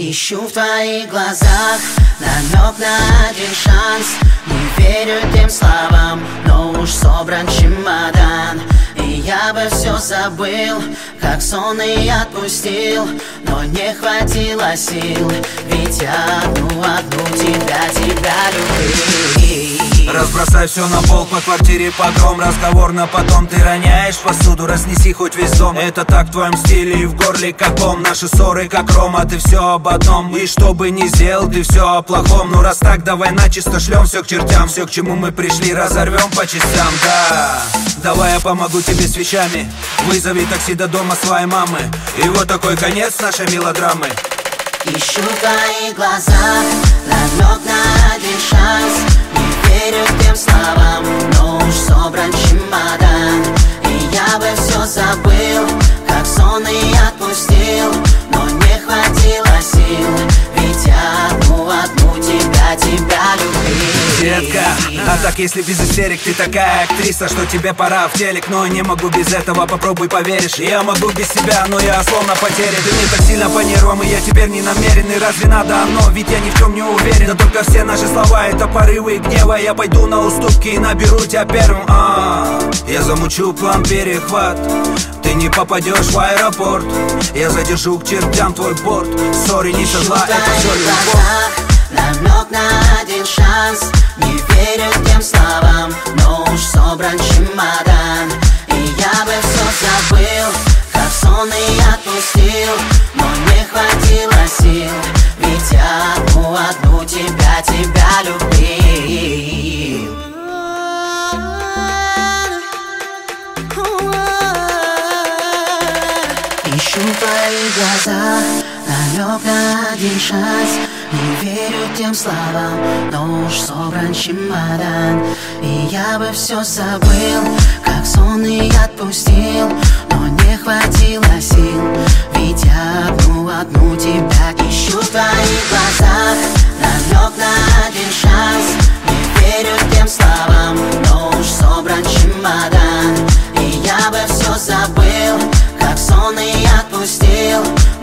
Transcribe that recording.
Ищу в твоих глазах намек на один шанс. Не верю тем словам, но уж собран чемодан. И я бы все забыл, как сон и отпустил, но не хватило сил, ведь я одну тебя любил. Разбросай все на пол, по квартире погром. Разговор на потом, ты роняешь посуду. Разнеси хоть весь дом, это так в твоем стиле и в горле как ком. Наши ссоры как рома, ты все об одном. И что бы ни сделал, ты все о плохом. Ну раз так, давай начисто шлем все к чертям. Все, к чему мы пришли, разорвем по частям, да. Давай я помогу тебе с вещами. Вызови такси до дома своей мамы. И вот такой конец нашей мелодрамы. Ищу в твоих глазах намек на один шанс. Не верю тем словам, но уж собран чемодан. И я бы все забыл, как сон и отпустил, но не хватило сил, ведь я одну тебя любил. Детка, а так если без истерик, ты такая актриса, что тебе пора в телек. Но не могу без этого, попробуй поверишь. Я могу без себя, но я словно потерян. Ты мне так сильно по нервам, и я теперь не намерен. И разве надо оно, ведь я ни в чем не уверен. Да только все наши слова это порывы гнева. Я пойду на уступки и наберу тебя первым. Я замучу план перехват. Ты не попадешь в аэропорт. Я задержу к чертям твой борт. Сори, не со зла, это все любовь. Намек на один шанс. Не верю тем словам, но уж собран чемодан. И я бы все забыл, как сон и отпустил, но не хватило сил, ведь я одну тебя любил. Ищу в твоих глазах намек на один шанс. Не верю тем словам, но уж собран чемодан. И я бы все забыл, как сон и отпустил, но не хватило сил, ведь я одну тебя ищу в твоих глазах. Намек на один шанс. Не верю тем словам, но уж собран чемодан. И я бы все забыл, как сон и отпустил,